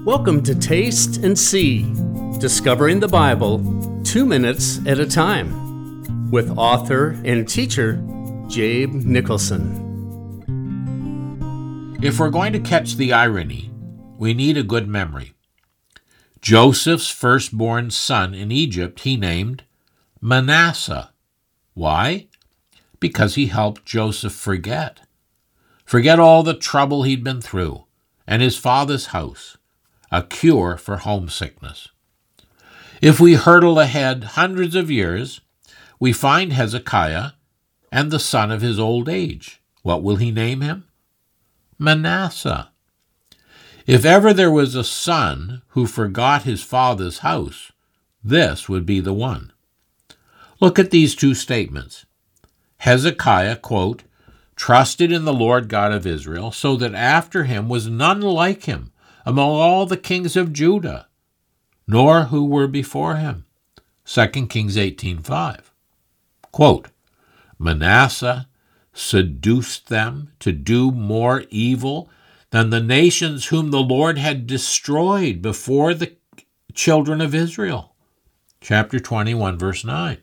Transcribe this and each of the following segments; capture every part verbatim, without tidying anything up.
Welcome to Taste and See, Discovering the Bible two minutes at a time, with author and teacher Jabe Nicholson. If we're going to catch the irony, we need a good memory. Joseph's firstborn son in Egypt he named Manasseh. Why? Because he helped Joseph forget. Forget all the trouble he'd been through, and his father's house, a cure for homesickness. If we hurtle ahead hundreds of years, we find Hezekiah and the son of his old age. What will he name him? Manasseh. If ever there was a son who forgot his father's house, this would be the one. Look at these two statements. Hezekiah, quote, trusted in the Lord God of Israel, so that after him was none like him among all the kings of Judah, nor who were before him. Second Kings eighteen five. Quote, Manasseh seduced them to do more evil than the nations whom the Lord had destroyed before the children of Israel. Chapter twenty-one, verse nine.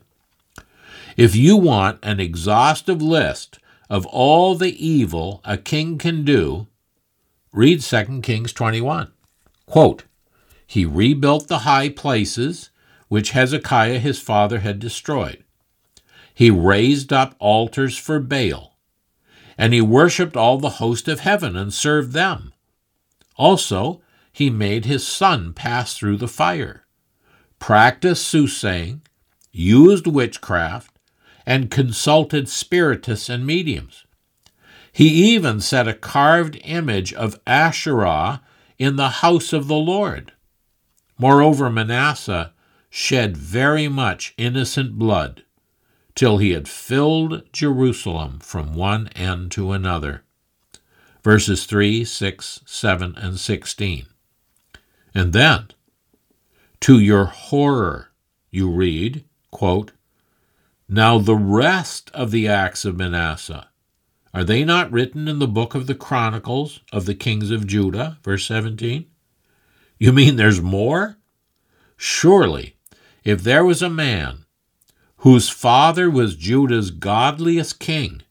If you want an exhaustive list of all the evil a king can do, read Second Kings twenty-one. Quote, he rebuilt the high places which Hezekiah his father had destroyed. He raised up altars for Baal, and he worshipped all the host of heaven and served them. Also, he made his son pass through the fire, practiced soothsaying, used witchcraft, and consulted spiritists and mediums. He even set a carved image of Asherah in the house of the Lord. Moreover, Manasseh shed very much innocent blood, till he had filled Jerusalem from one end to another. Verses three, six, seven, and sixteen. And then, to your horror, you read, quote, now the rest of the acts of Manasseh, are they not written in the book of the Chronicles of the kings of Judah? Verse seventeen. You mean there's more? Surely, if there was a man whose father was Judah's godliest king,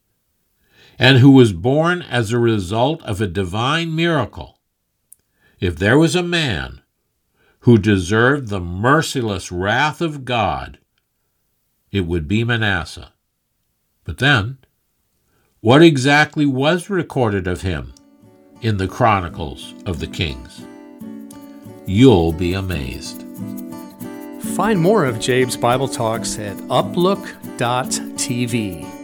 and who was born as a result of a divine miracle, if there was a man who deserved the merciless wrath of God, it would be Manasseh. But then, what exactly was recorded of him in the Chronicles of the Kings? You'll be amazed. Find more of Jabe's Bible Talks at uplook dot t v.